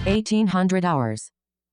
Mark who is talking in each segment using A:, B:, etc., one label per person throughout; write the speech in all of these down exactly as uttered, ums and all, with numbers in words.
A: eighteen hundred hours.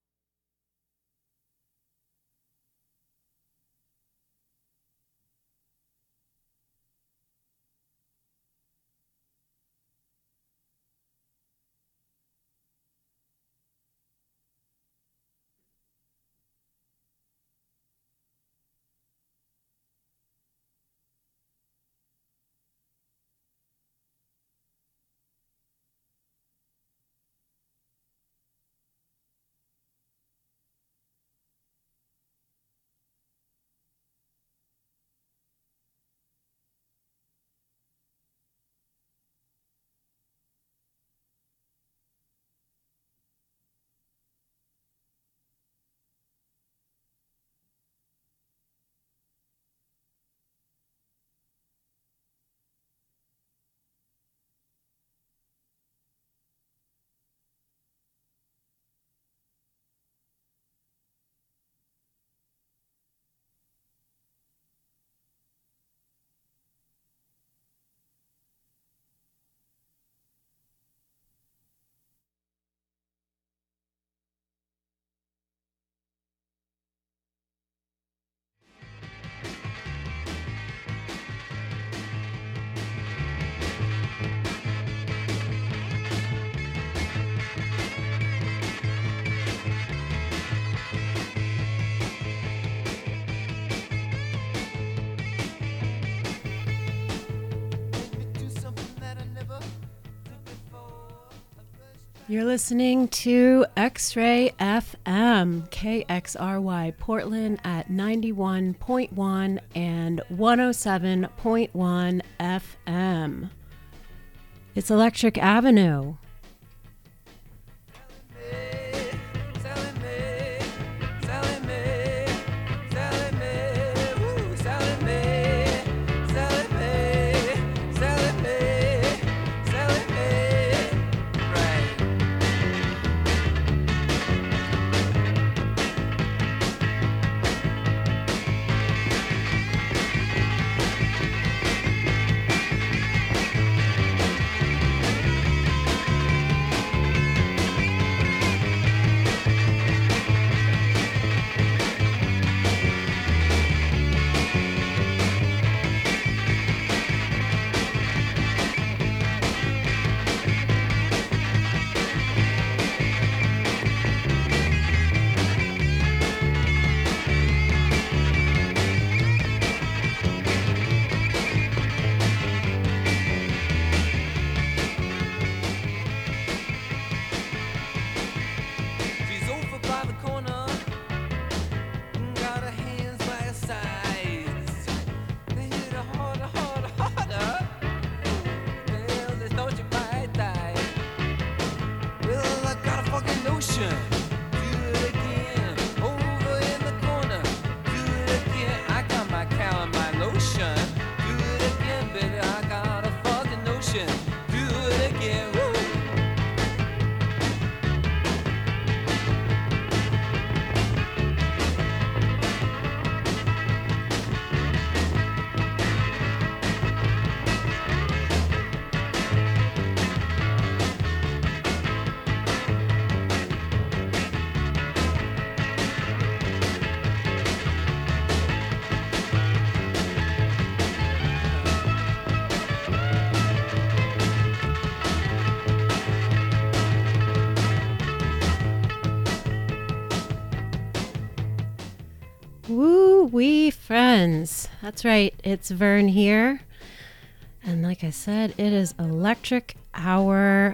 B: You're listening to X-Ray F M, K X R Y Portland at ninety-one point one and one oh seven point one F M. It's Electric Avenue. Woo-wee friends. That's right. It's Vern here. And like I said, it is Electric Hour,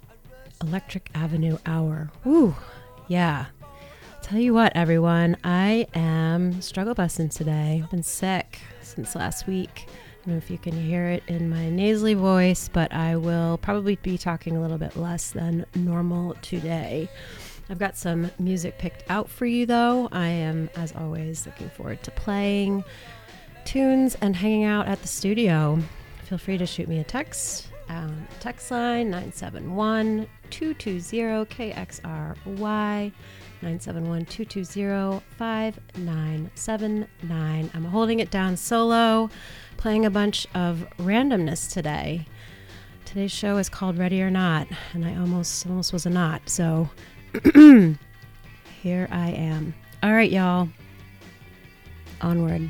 B: Electric Avenue Hour. Woo. Yeah. Tell you what, everyone, I am struggle busting today. I've been sick since last week. I don't know if you can hear it in my nasally voice, but I will probably be talking a little bit less than normal today. I've got some music picked out for you, though. I am, as always, looking forward to playing tunes and hanging out at the studio. Feel free to shoot me a text. Um, text line nine seven one, two two zero, K X R Y, nine seven one, two two zero, five nine seven nine. I'm holding it down solo, playing a bunch of randomness today. Today's show is called Ready or Not, and I almost almost was a not, so here I am. All right, y'all. Onward.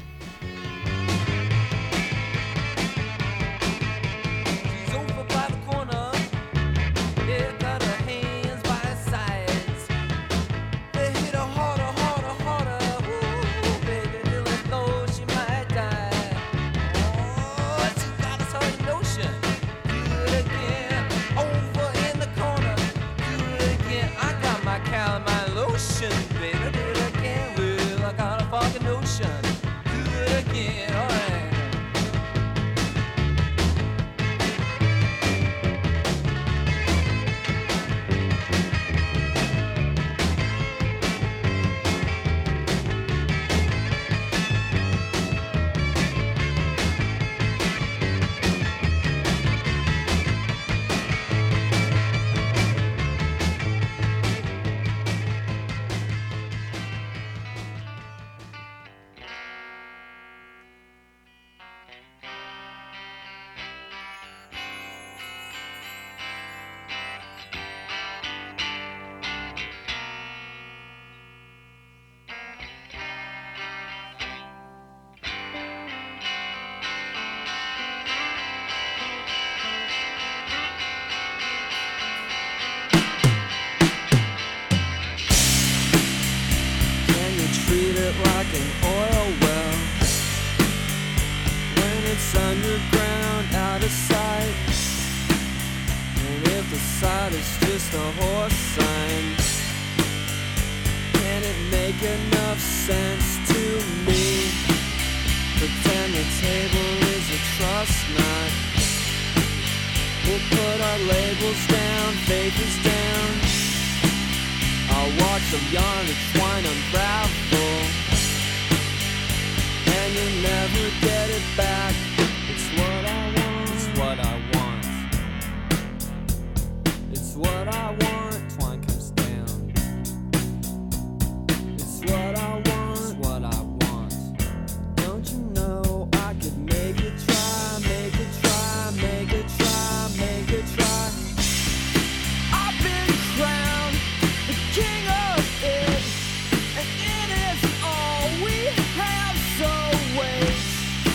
A: Like an oil well when it's underground, out of sight. And if the sight is just a horse sign, can it make enough sense to me? Pretend the table is a trust knot. We'll put our labels down, faith is down. I'll watch the yarn twine unravel, and you'll never get it back. It's what I want. It's what I want. It's what I want. Twine comes down. It's what I want. It's what I want. Don't you know I could make it try, make it try, make it try, make it try. I've been crowned the king of it, and it is all we have. So wait,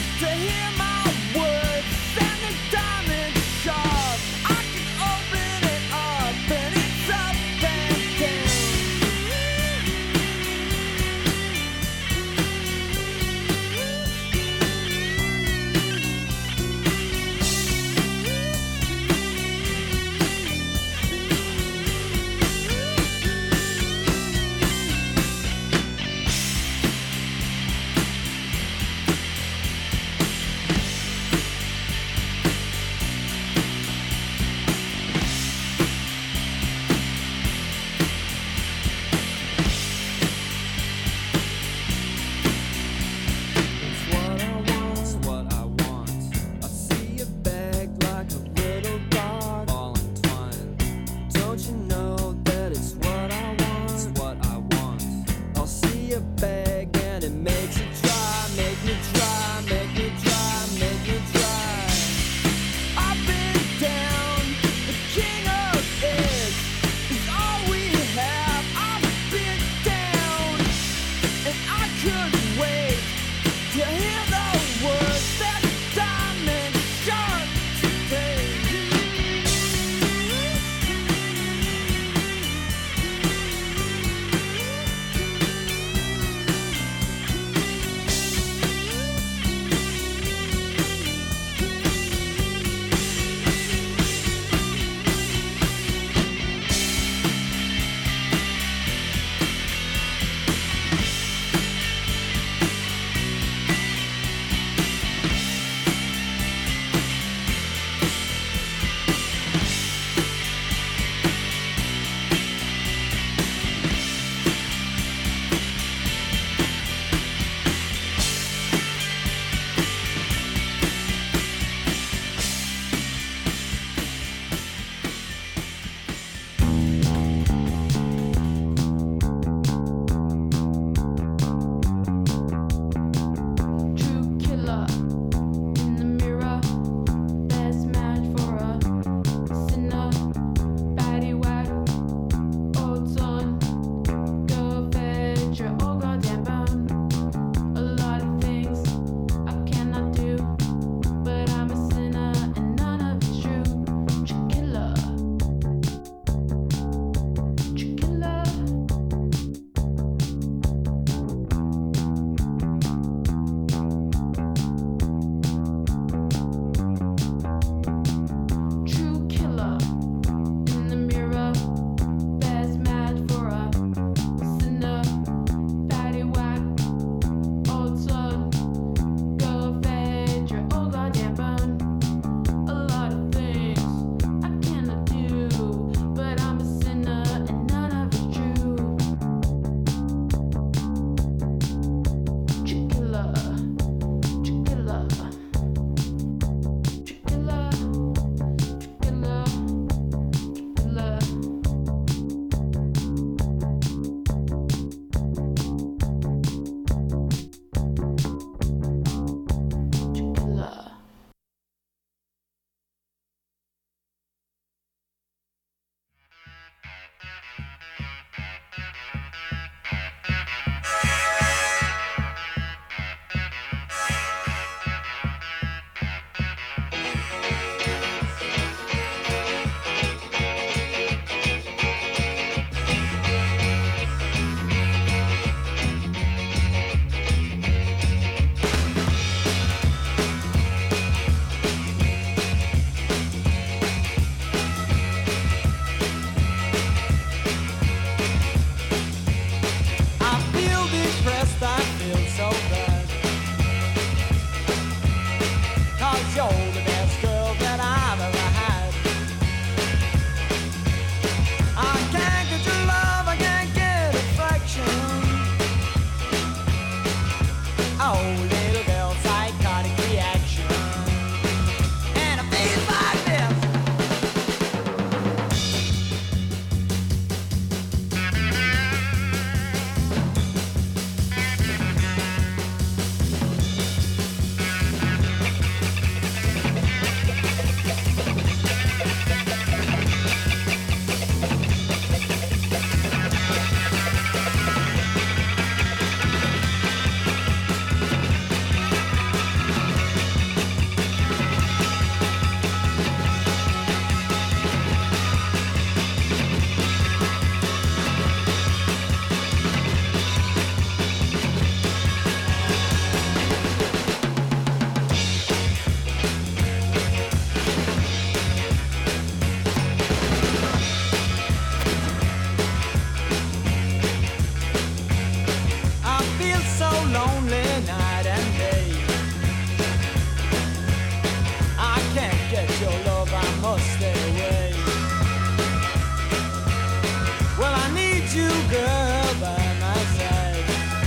A: you, girl, by my side.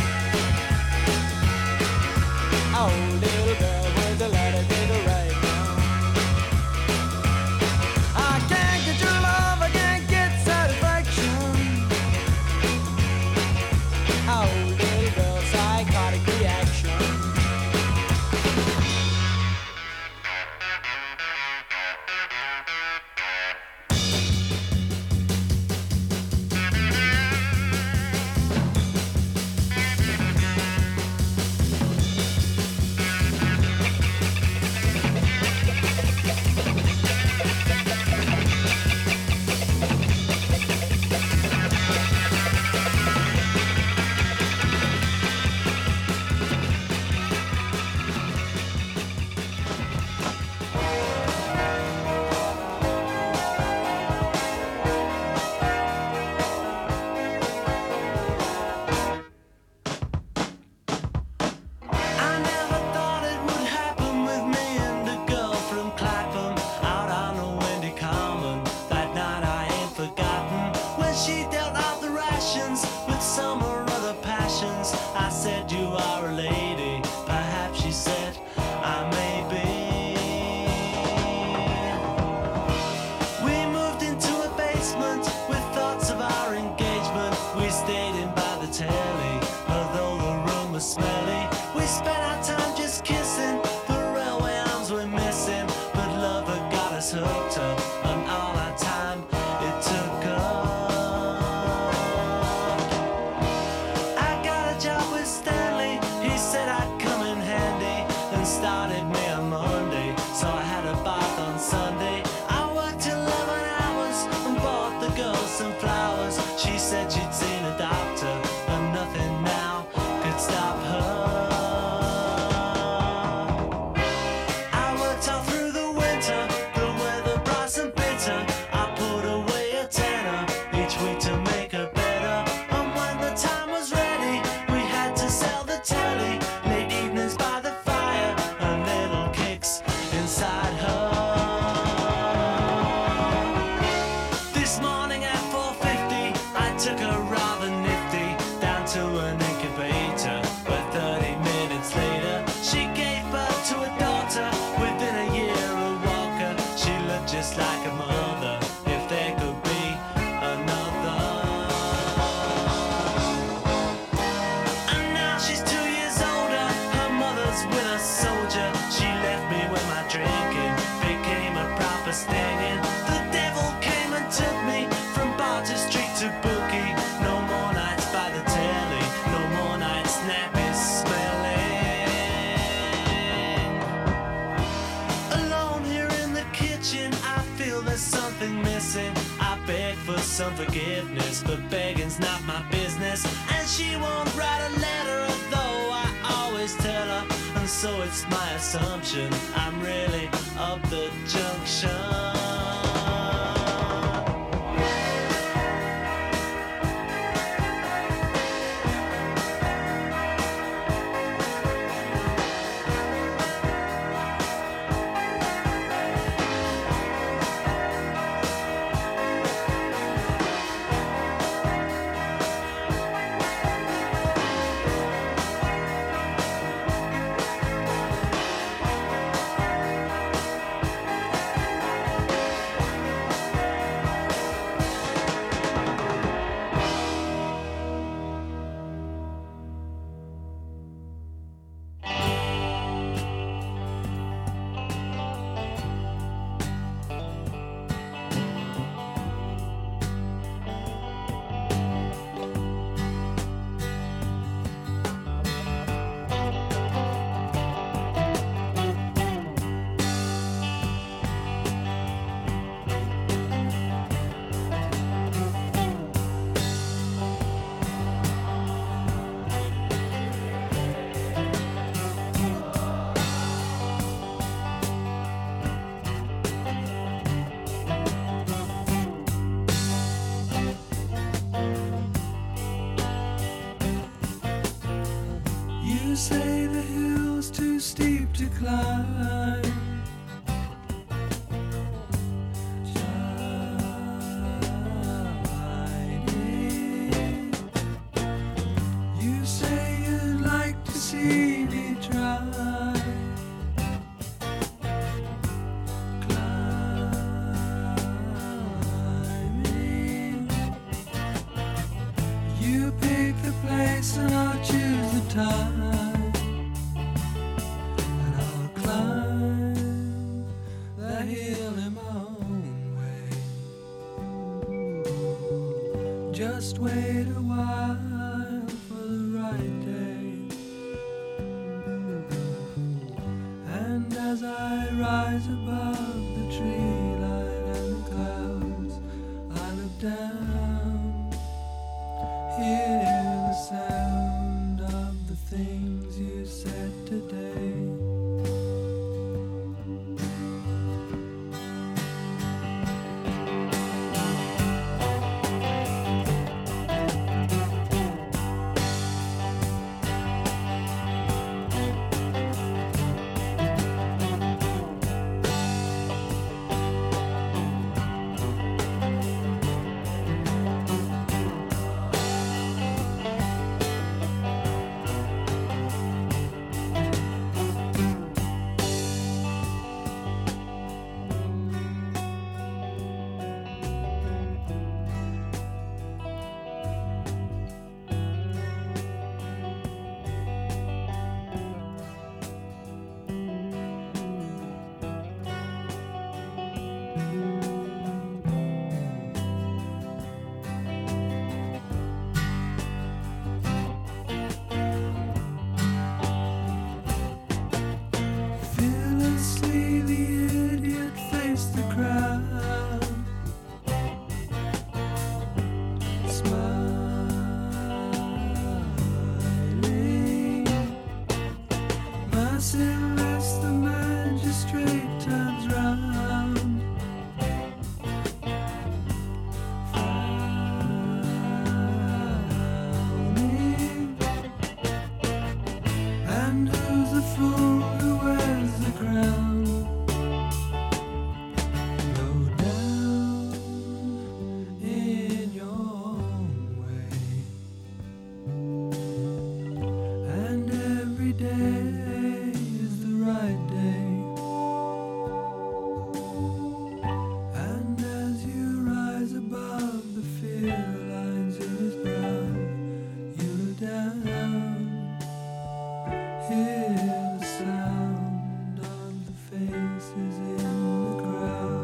A: Oh, little girl, where's the light? I take her right now. I can't get your love, I can't get satisfaction. Oh, little girl, psychotic reaction.
C: Some forgiveness, but begging's not my business. And she won't write a letter, although I always tell her. And so it's my assumption I'm really up the junction.
A: You say the hill's too steep to climb. Shining You pick the place and I'll choose the time, and I'll climb that hill in my own way. Just wait a while for the right day, and as I rise above the tree line and the clouds, I look down, hear the sound of the things you said today. Fearlessly the idiot faced the crowd, smiling. Massive as the magistrate turns round, frowning. And who's the fool who wears the crown? Low down in your own way, and every day is the right day. And as you rise above the fear lines in his brow, you look down, hear the sound of the faces in the crowd.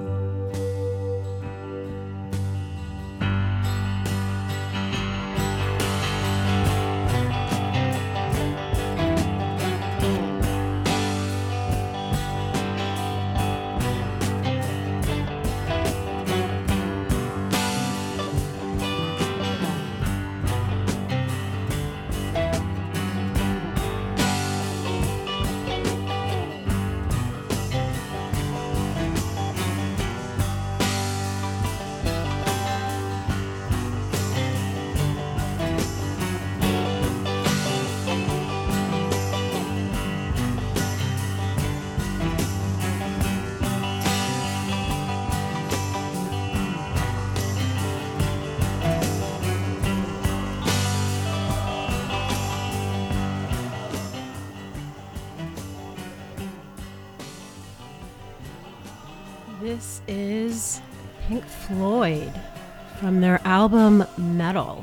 B: This is Pink Floyd from their album Metal.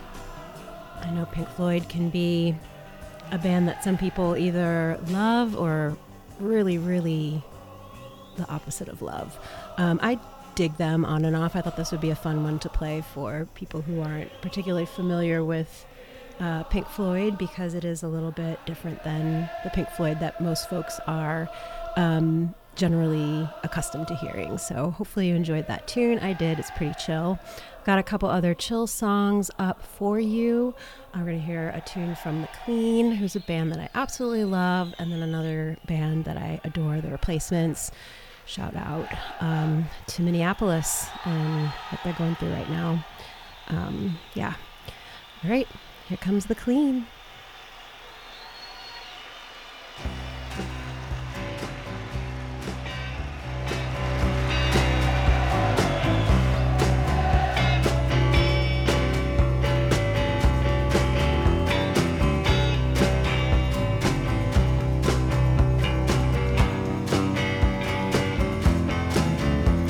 B: I know Pink Floyd can be a band that some people either love or really, really the opposite of love. Um, I dig them on and off. I thought this would be a fun one to play for people who aren't particularly familiar with uh, Pink Floyd, because it is a little bit different than the Pink Floyd that most folks are um, generally accustomed to hearing. So hopefully you enjoyed that tune. I did. It's pretty chill. Got a couple other chill songs up for you. I'm going to hear a tune from The Clean, who's a band that I absolutely love, and then another band that I adore, The Replacements. Shout out um, to Minneapolis and what they're going through right now. Um, yeah. All right. Here comes The Clean.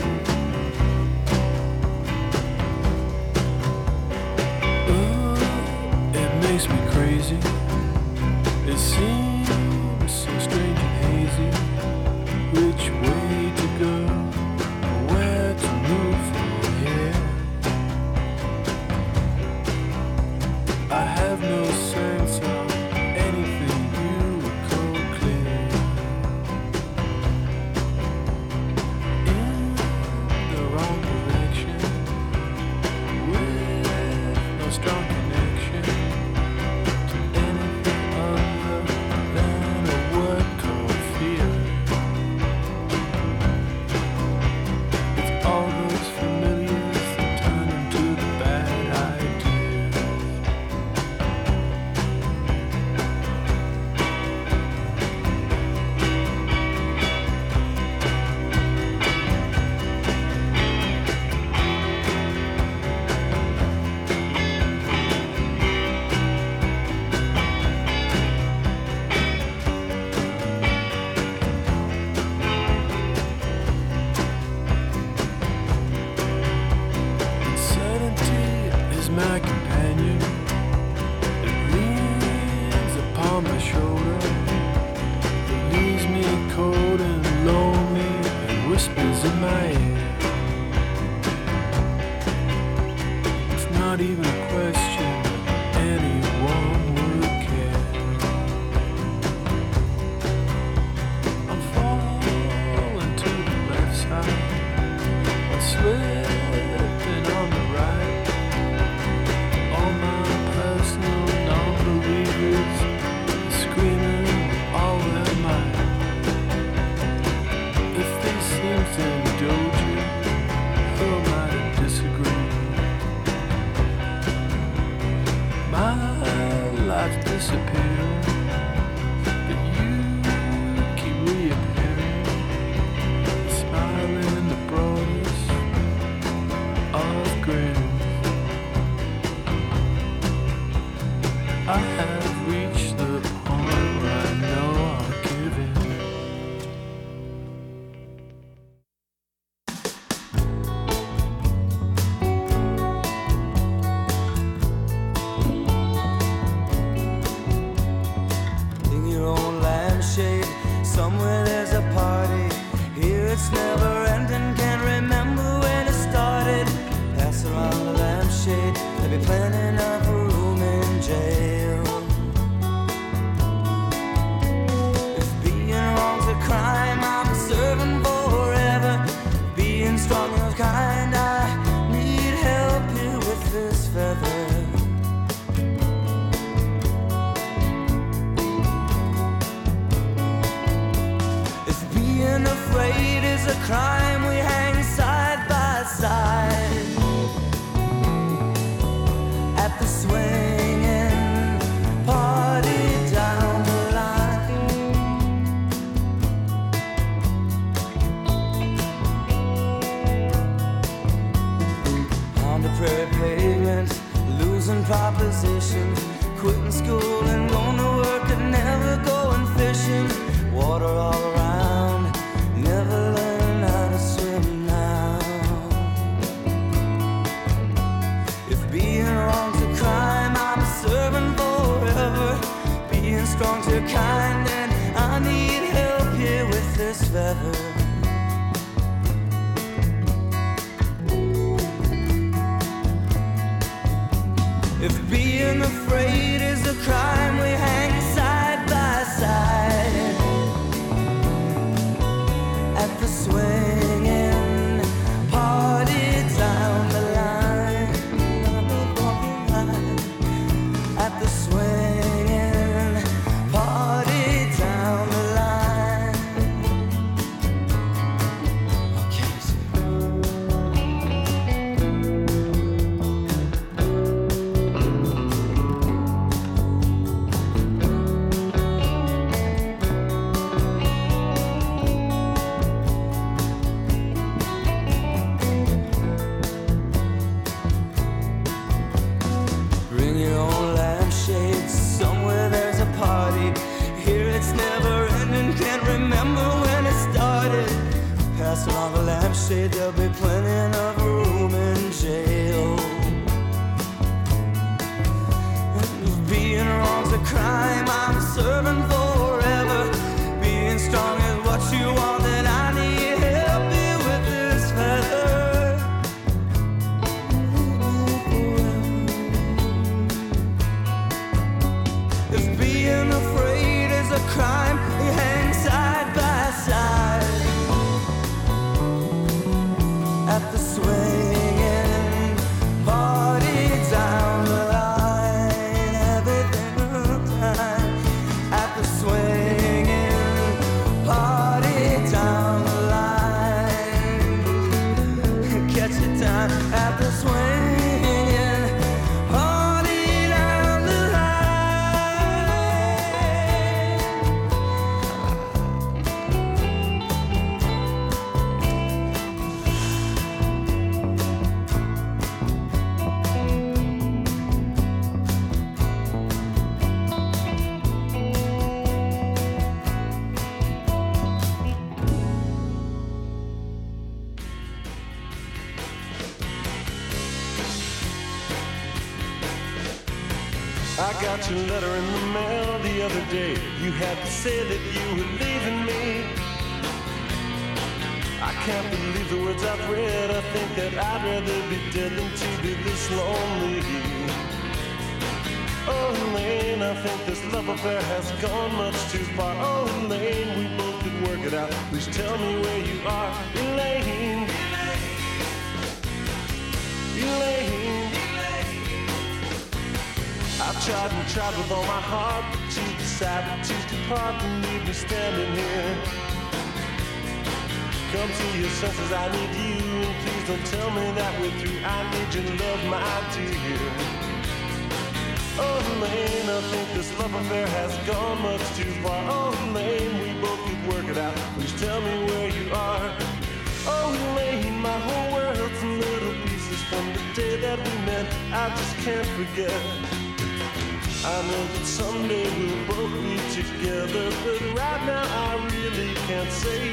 A: Ooh.
D: makes me crazy. It seems so strange and hazy. Which way to go, or where to move from here? I have no sense of anything you would call clear. In the wrong direction, with no strong connection to anything other than a word called fear. It's all those familiars that turn into the bad ideas. Uncertainty is my companion. It leans upon my shoulder. It leaves me cold and lonely and whispers in my ear. It's not even a question anyone would care. I'm falling to the left side. I'm slipping on the right. All my personal non-believers are screaming with all their might. If they seem to indulge you, who am I to disagree? My life's disappearing, but you keep reappearing, smiling the broadest of grins. I have reached the point where I know I'll give in.
A: In your own lampshade, somewhere there's a party. Here it's never ending, can't remember when it started. Pass around the lampshade, they'll be planning out a room in jail. If being wrong's a crime, I'm serving forever. Being strong of kind, I need help here with this feather. If being afraid is a crime, we hang side by side at the swinging party down the line. On the prairie pavement, losing propositions, quitting school and going to work and never going fishing. Water all around, never learn how to swim now. If being wrong's a crime, I'm serving forever. Being strong's your kind, and I need help here with this feather. If being afraid is a crime, we hang side by side at the swinging party down the line. At the swinging party down the line. Okay, so
D: I got your letter in the mail the other day. You had to say that you were leaving me. I can't believe the words I've read. I think that I'd rather be dead than to be this lonely. Oh, Elaine, I think this love affair has gone much too far. Oh, Elaine, we both could work it out. Please tell me where you are, Elaine. Elaine. I've tried and tried with all my heart, but you decided to depart and leave me standing here. Come to your senses, I need you, and please don't tell me that we're through. I need your love, my dear. Oh, Elaine, I think this love affair has gone much too far. Oh, Elaine, we both could work it out. Please tell me where you are. Oh, Elaine, my whole world's in little pieces from the day that we met. I just can't forget. I know that someday we'll both be together, but right now I really can't say.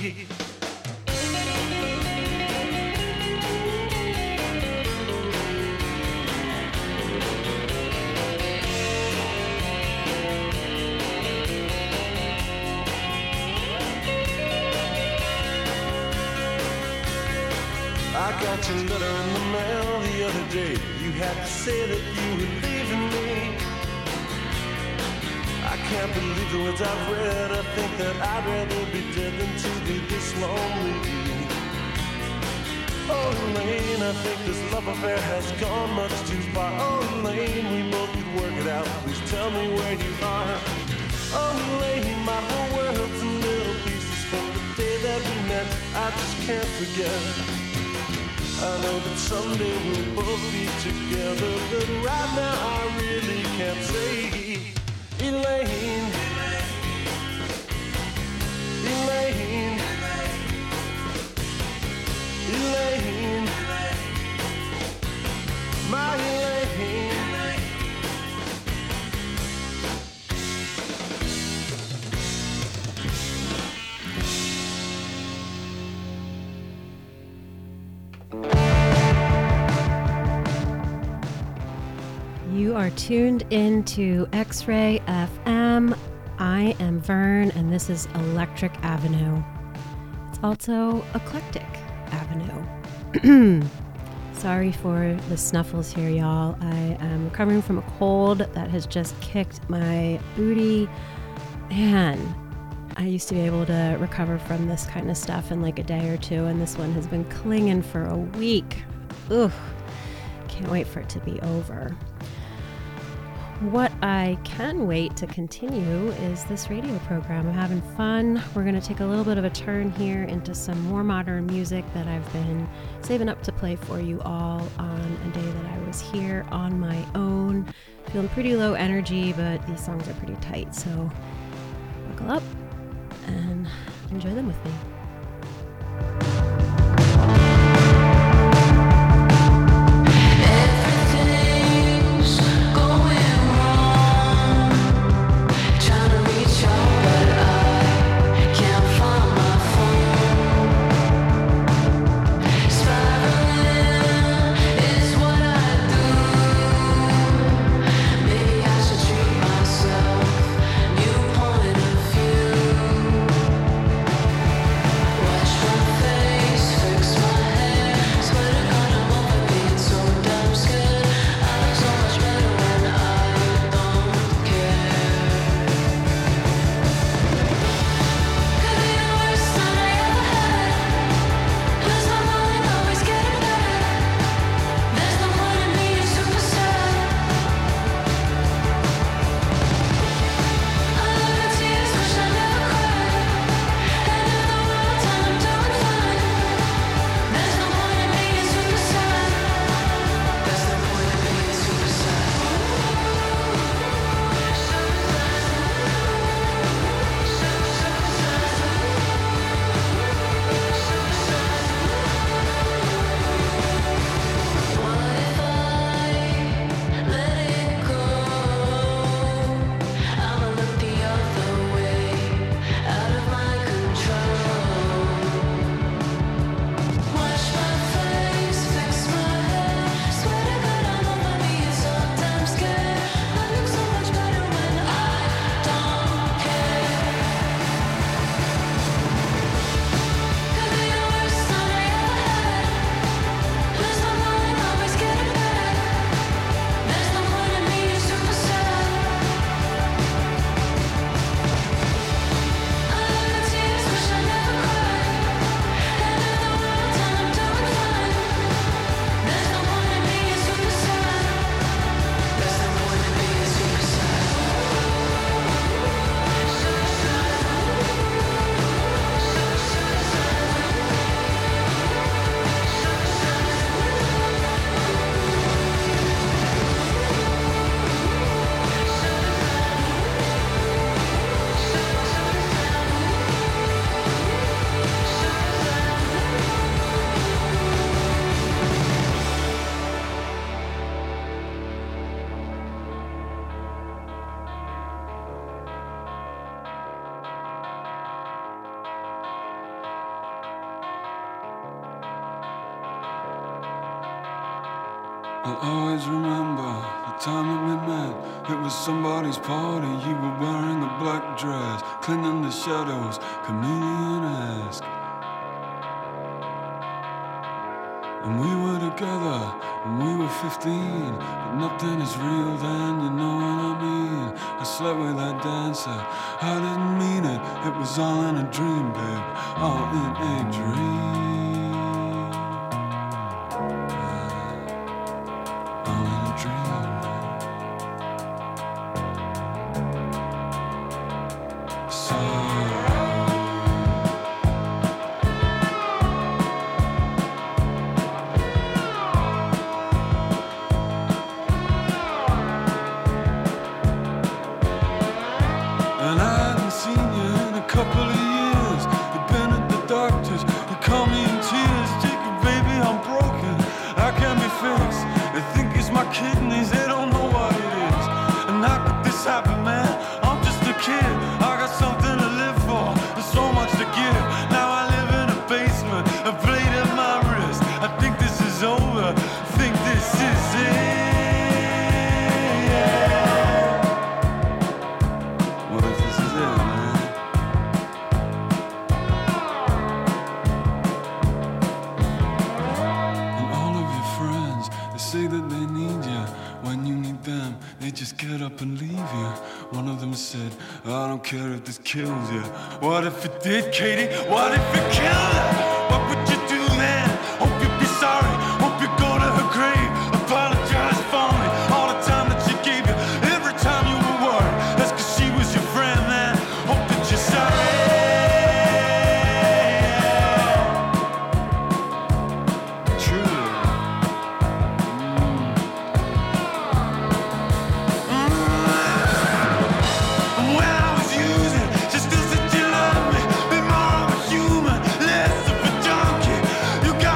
D: I got your letter in the mail the other day. You had to say that you were leaving me. I can't believe the words I've read. I think that I'd rather be dead than to be this lonely. Oh, Elaine, I think this love affair has gone much too far. Oh, Elaine, we both could work it out. Please tell me where you are. Oh, Elaine, my whole world's in little pieces from the day that we met. I just can't forget. I know that someday we'll both be together, but right now I really can't say. Elaine, Elaine, Elaine, my Elaine.
B: You are tuned into X-Ray F M. I am Vern, and this is Electric Avenue. It's also Eclectic Avenue. Sorry for the snuffles here, y'all. I am recovering from a cold that has just kicked my booty. Man, I used to be able to recover from this kind of stuff in like a day or two, and this one has been clinging for a week. Ugh, can't wait for it to be over. What I can wait to continue is this radio program. I'm having fun. We're going to take a little bit of a turn here into some more modern music that I've been saving up to play for you all on a day that I was here on my own. Feeling pretty low energy, but these songs are pretty tight, so buckle up and enjoy them with me.
E: Myself, new point of view.
D: I'll always remember the time that we met. It was somebody's party. You were wearing a black dress, clinging to shadows, chameleon-esque. And we were together when we were fifteen, but nothing is real then, you know what I mean. I slept with that dancer, I didn't mean it. It was all in a dream, babe, all in a dream. Kills you. What if it did, Katie? What if it killed her? What would you do then? Hope you'd be sorry. Hope you go to her grave. Apologize for me. All the time that she gave you. Every time you were worried. That's cause she was your friend then. Hope that you're sorry. Truly. Mm. Mm. When I was using just as you love me, be more of a human, less of a junkie. You got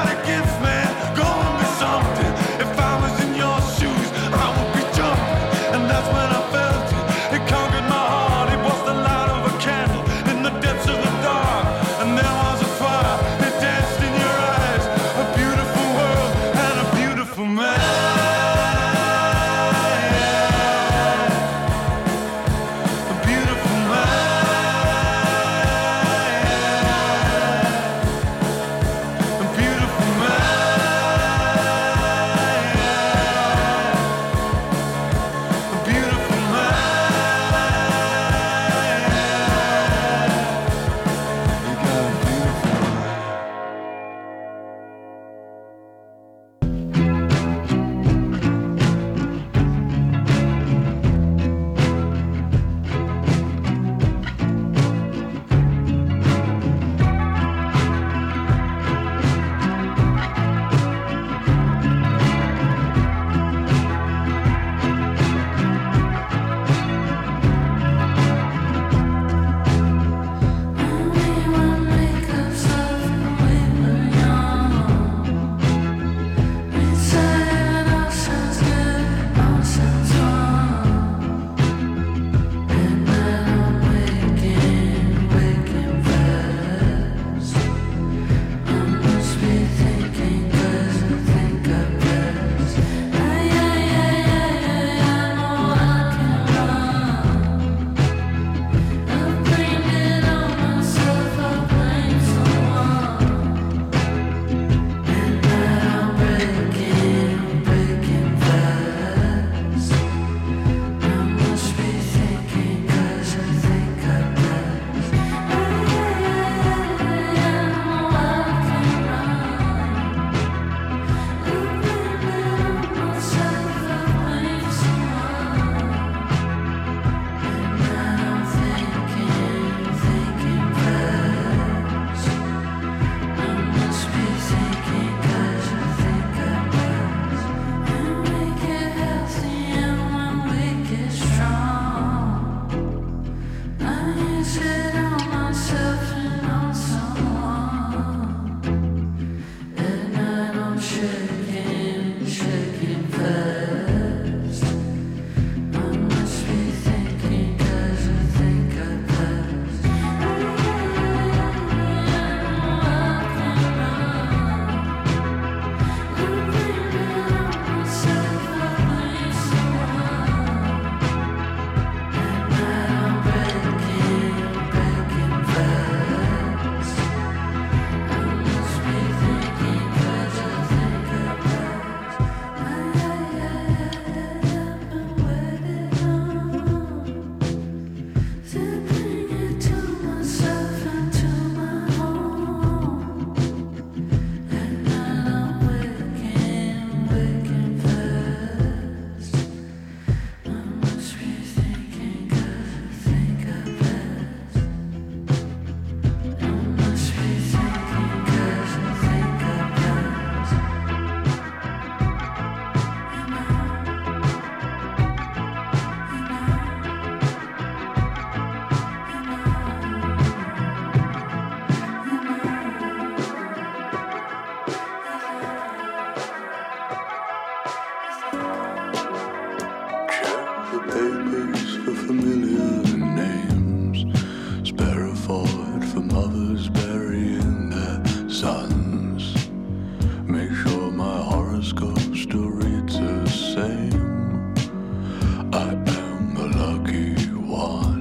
D: the papers for familiar names. Sparrowford for mothers burying their sons. Make sure my horoscope still reads the same. I am the lucky one.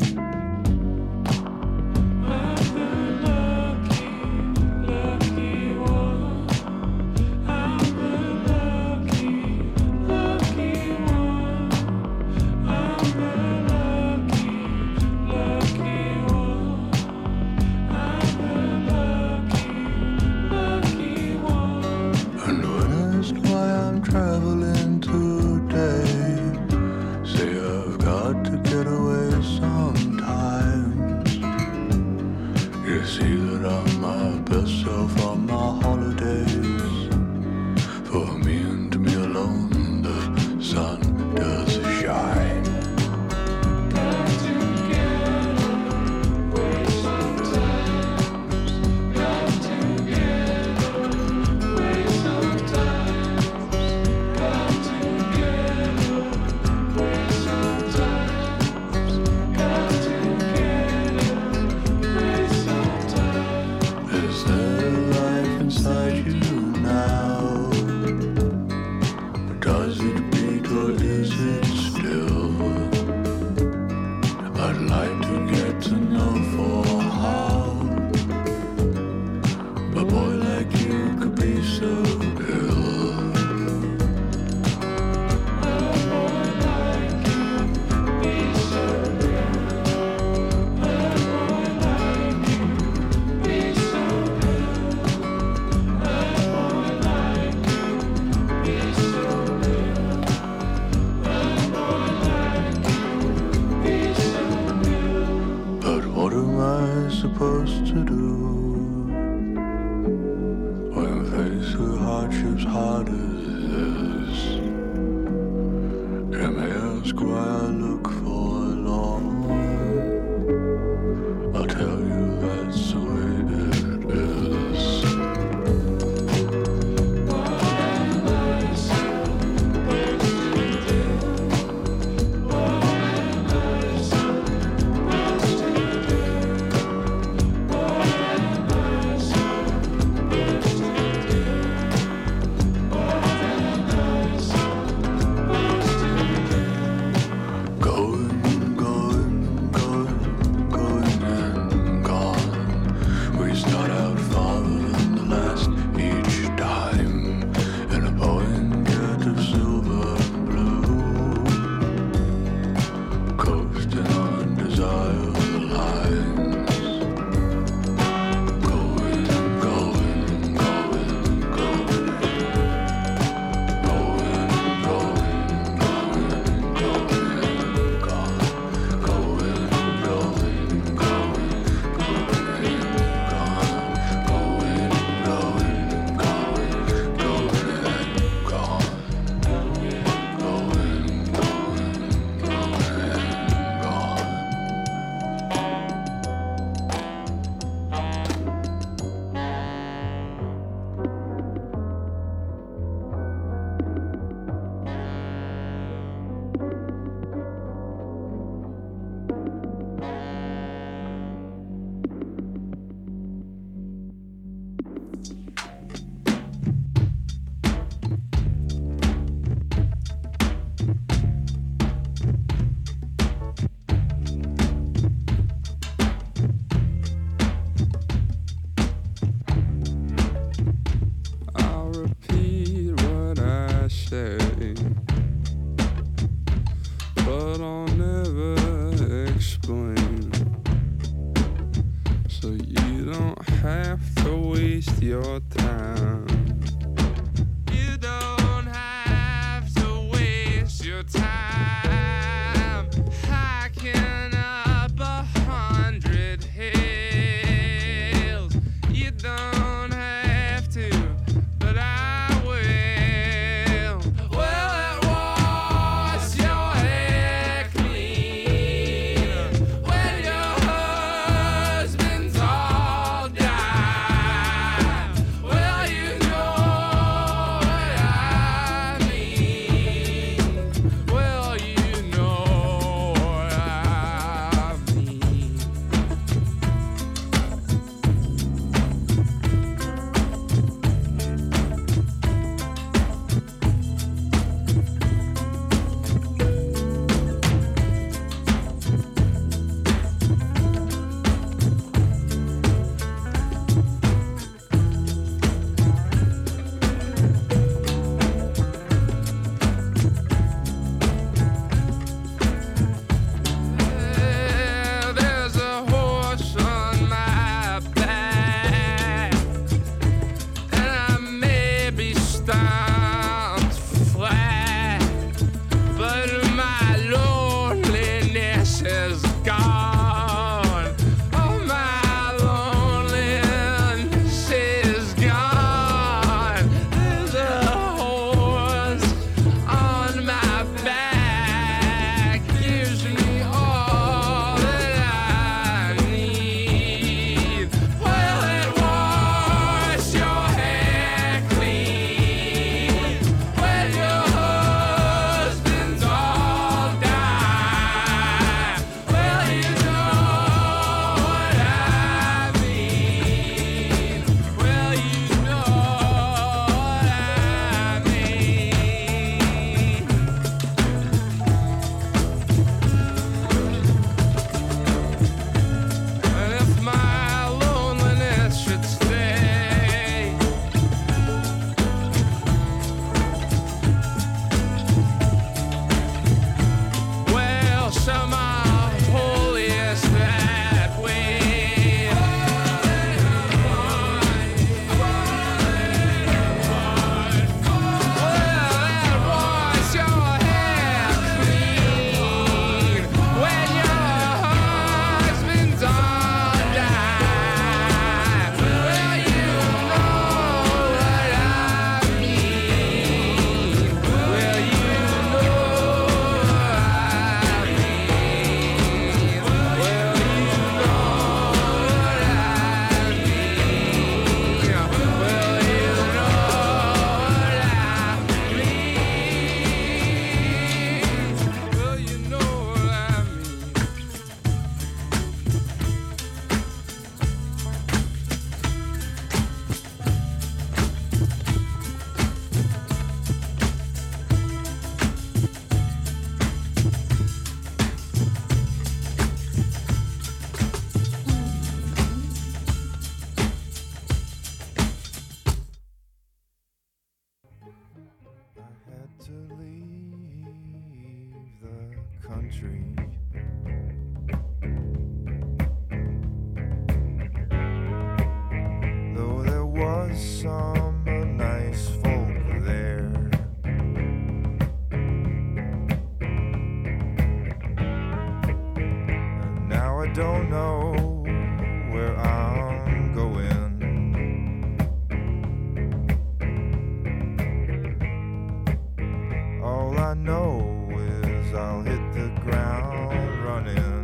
D: Traveling today, say I've got to get away sometimes. You see that I'm my best self on my holidays. For me and me alone, the sun does shine. Got to get away sometimes. Got to get away sometimes. Inside you now, does it beat or is it still? I'd like to get to know for how a boy like you could be so ill. A boy like you could be so ill. A boy like you could be so ill. What am I supposed to do when faced with hardships hard as this? You may ask why I look forlorn. I'll tell you that's the way it is. What am I supposed to do? What am I supposed to do?
E: Your time. You don't have to waste your time hiking up a hundred hills. You don't have to, but I will. Well, it wash your hair clean when your husband's all died. Well, you know what I mean. Well, you
D: country. Though there was some nice folk there, and now I don't know where I'm going. All I know is I'll hit the ground running.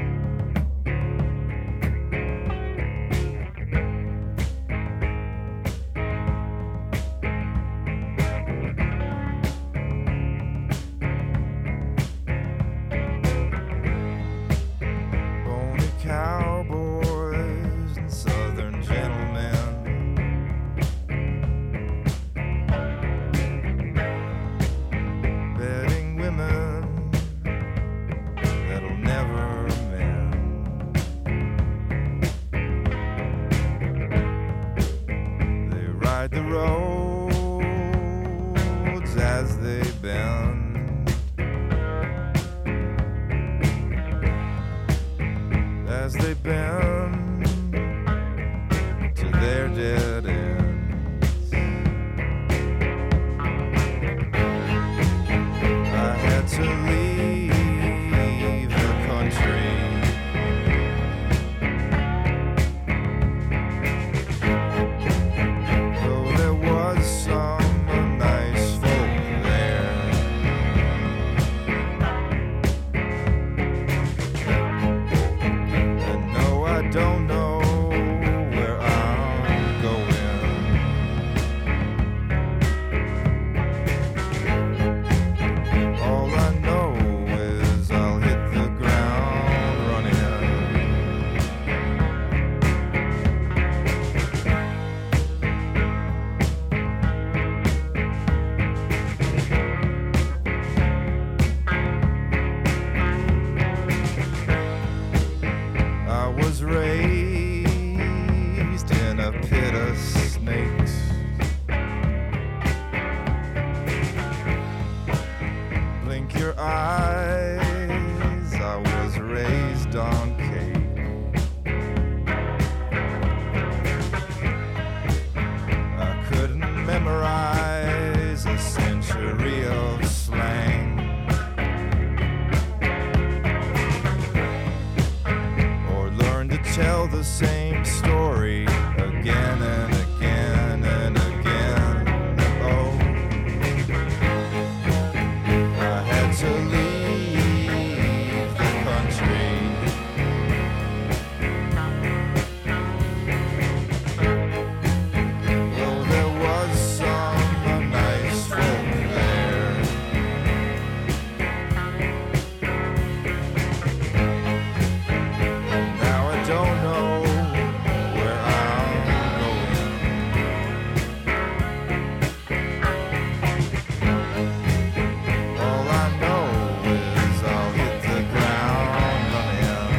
D: Bony cowboys and southern gentlemen, betting women that'll never mend. They ride the roads as they bend. As they bend to their dead ends. I had to leave the country. Though there was some nice folk there, and no, I don't know where I'm going. All I know is I'll hit the ground running. I was raised in a pit of snakes. Blink your eyes, I was raised on cake. I couldn't memorize a century of slang, or learn to tell the same story again and again and again. Oh, I had to leave the country. Though there was some nice folk there, now I don't know where I'm going. All I know is I'll hit the ground running.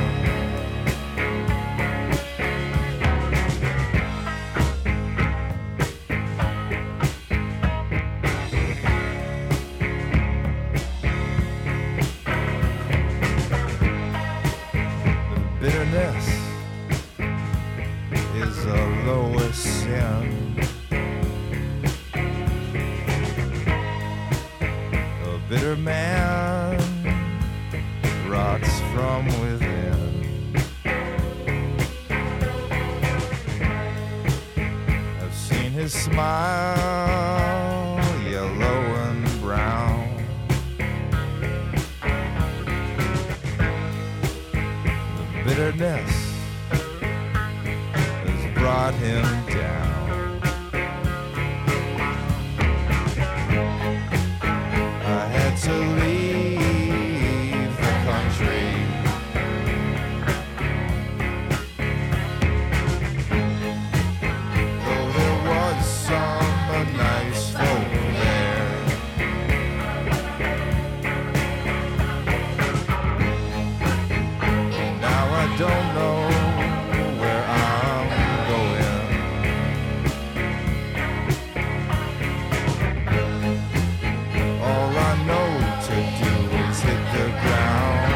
D: The bitterness is a lowest sin. A bitter man rots from within. I've seen his smile, yellow and brown. The bitterness has brought him down. I had to leave the country. Though there was some nice folk there, now I don't know where I'm going. All I know to do is hit the ground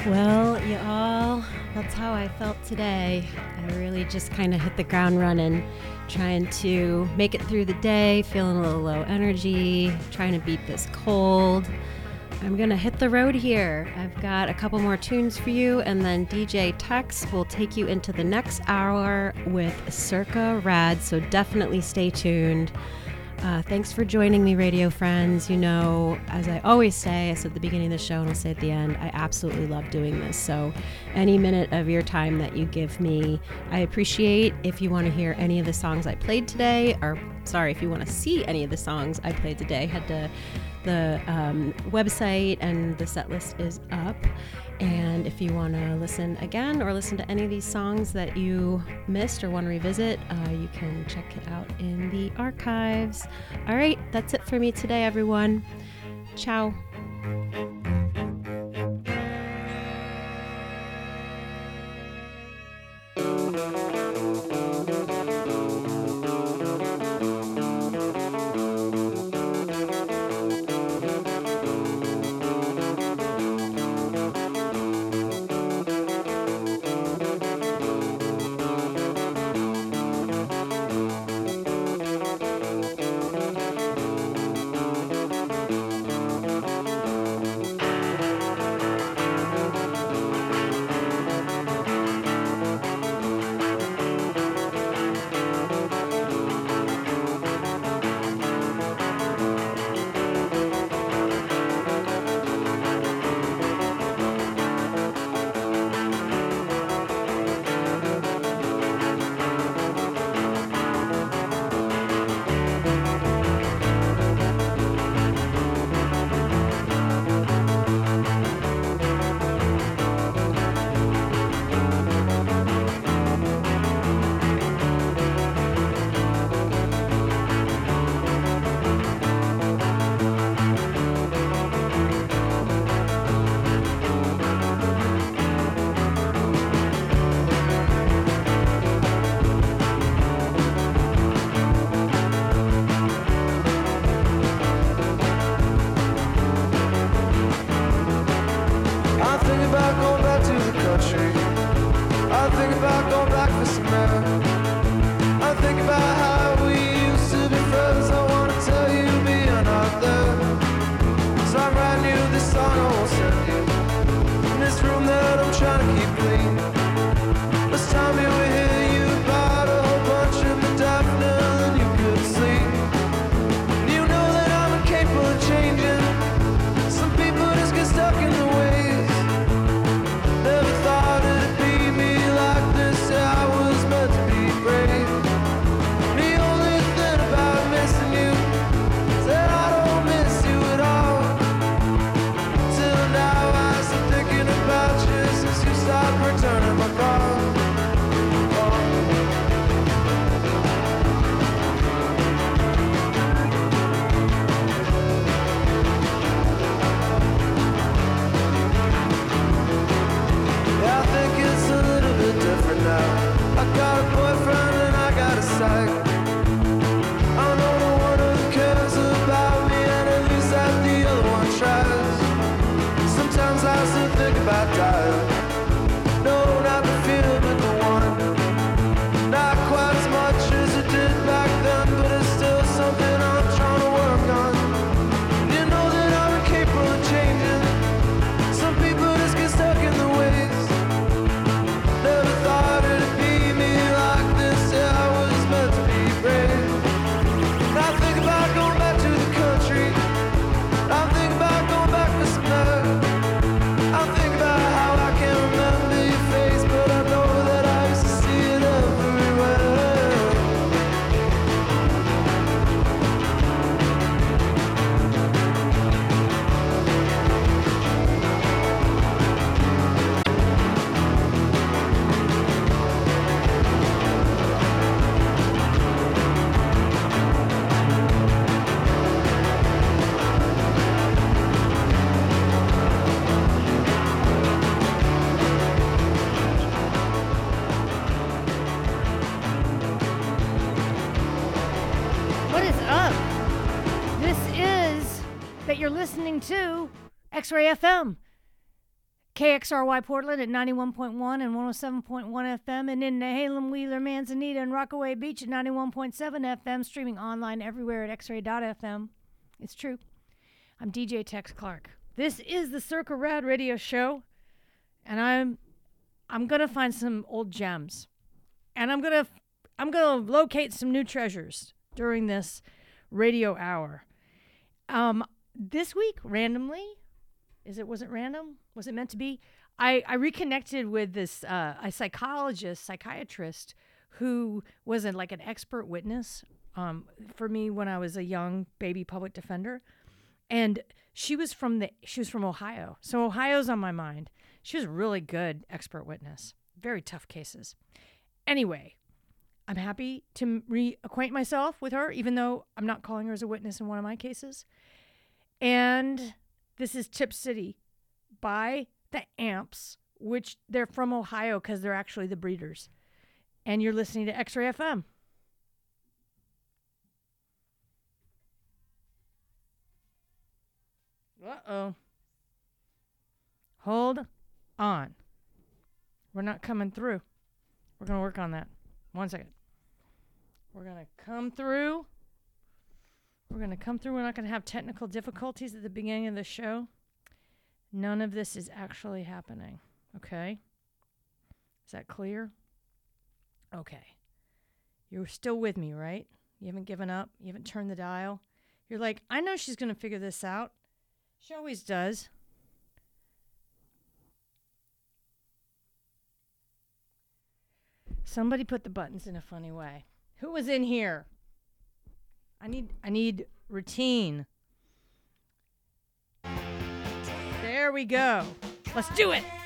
B: Well, you all, that's how I felt today. I really just kind of hit the ground running, trying to make it through the day, feeling a little low energy, trying to beat this cold. I'm going to hit the road here. I've got a couple more tunes for you, and then D J Tex will take you into the next hour with Circa Rad, so definitely stay tuned. Uh, thanks for joining me, radio friends. You know, as I always say, I said at the beginning of the show and I'll say at the end, I absolutely love doing this. So any minute of your time that you give me, I appreciate. If you want to hear any of the songs I played today, or sorry, if you want to see any of the songs I played today, head to the um, website and the set list is up. And if you want to listen again or listen to any of these songs that you missed or want to revisit, uh, you can check it out in the archives. All right, that's it for me today, everyone. Ciao.
F: You're listening to X-Ray F M, K X R Y Portland at ninety-one point one and one oh seven point one F M, and in Nehalem, Wheeler, Manzanita, and Rockaway Beach at ninety-one point seven F M, streaming online everywhere at x ray dot f m. It's true. I'm D J Tex Clark. This is the Circa Rad Radio Show, and I'm I'm gonna find some old gems, and I'm gonna I'm gonna locate some new treasures during this radio hour. Um, this week, randomly. Is it, was it random? Was it meant to be? I, I reconnected with this, uh, a psychologist, psychiatrist who was a, like an expert witness um, for me when I was a young baby public defender. And she was from the, she was from Ohio. So Ohio's on my mind. She was a really good expert witness. Very tough cases. Anyway, I'm happy to reacquaint myself with her, even though I'm not calling her as a witness in one of my cases. And this is Tip City by the Amps, which they're from Ohio because they're actually the breeders. And you're listening to X-Ray F M. Uh-oh. Hold on. We're not coming through. We're going to work on that. One second. We're going to come through. We're going to come through. We're not going to have technical difficulties at the beginning of the show. None of this is actually happening. Okay? Is that clear? Okay. You're still with me, right? You haven't given up? You haven't turned the dial? You're like, I know she's going to figure this out. She always does. Somebody put the buttons in a funny way. Who was in here? I need I need routine. There we go. Let's do it.